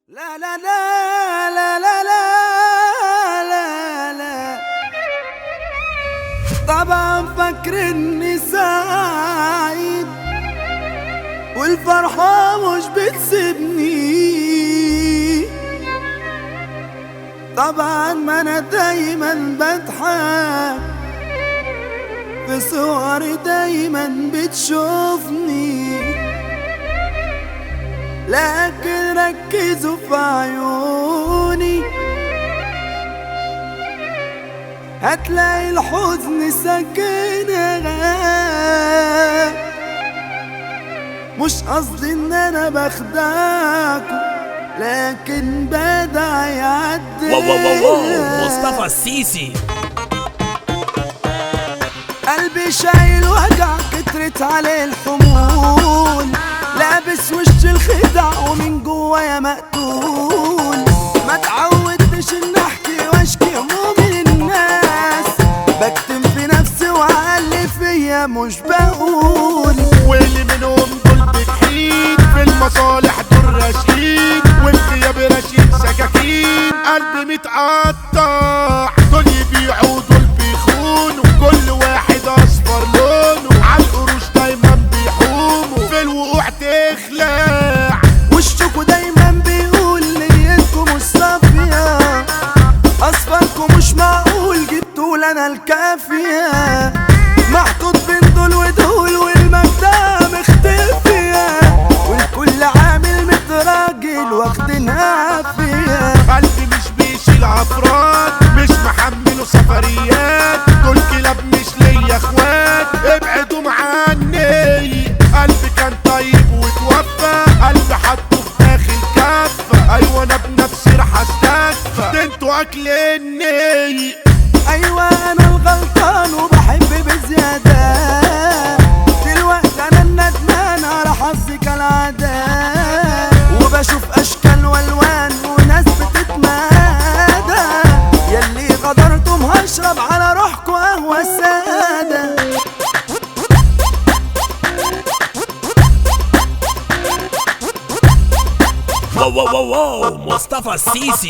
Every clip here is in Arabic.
لا لا لا لا لا لا لا لا. طبعا فاكر اني سعيد والفرحة مش بتسيبني. طبعا ما انا دايما بضحك في صوري دايما بتشوفني، لكن ركزوا في عيوني هتلاقي الحزن ساكنها. مش قصدي ان انا بخدعكم، لكن بدع يعدي. مصطفى السيسي. قلبي شايل وجع كترت عليه الحمول، لابس وش الخدع ومن جوايا مقتول. ما تعودتش ان احكي واشكي همومي للناس، بكتم في نفسي وعلي فيا مش بقول. واللي منهم دول بتحيد في المصالح دول راشقين، والغياب راشين سكاكين. قلبي متقطع، دول يبيعوا دول بيخونوا، كل واحد اصفر لونه، عالقروش دايما بيحوموا، في الوقوع تخلع. وشكوا دايما بيقول نيتكم مش صافية، اصفركم مش معقول جبتوا لنا الكافية. محطوط بين دول ودول والمبدأ مختفية، والكل عامل متراجل واخدينها فيها. قلبي مش بيشيل افراد، مش محمله سفريات، دول كلاب مش ليا اخوات، ابعدوا عني. قلبي كان طيب وتوفى، قلبي حطه في اخر كفة، ايوه انا بنفسي راح استكفى، ده انتوا اكلني. ايوه انا الغلطان وبحب بزيادة، دلوقتي انا الندمان على حظي كالعادة، وبشوف اشكال والوان وناس بتتمادى. ياللي غدرتم هشرب على روحكم قهوة سادة. مصطفى السيسي.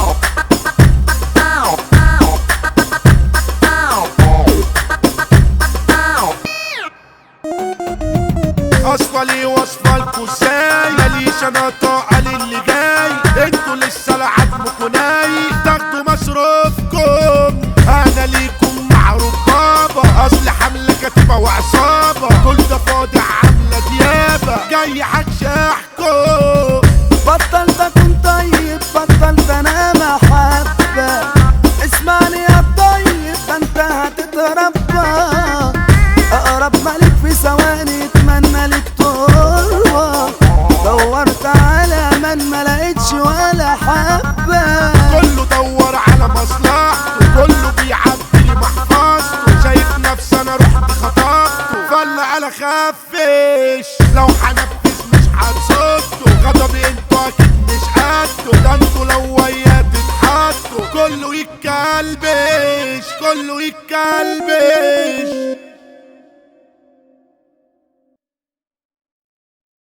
اصفلي واصفلكوا ازاي، ماليش انا طاقة للي جاي، انتوا لسه لعبكوا ناي، تاخدوا مصروفكم. انا ليكم معروف بابا، اصل حملة كتيبة وعصابة، كل ده فاضي عاملة ديابة، جاي هكشحكم. بطلت اكون طيب، بطلت انا محبة، اسمعني يا طيب ده انت هتتربى. اقرب ملك في ثواني اتمنى لك تروى، دورت على من ما لقيتش ولا حبة. كله دور على مصلحته، كله بيعدي لي محفظته، شايف نفسي انا رحت خطفته، فل على خفش. لو هنفذ مش هتصده، غضبي انتوا اكيد مش قده، ده انتوا لو ويا تتحطوا، كله يتكلبش كله يتكلبش.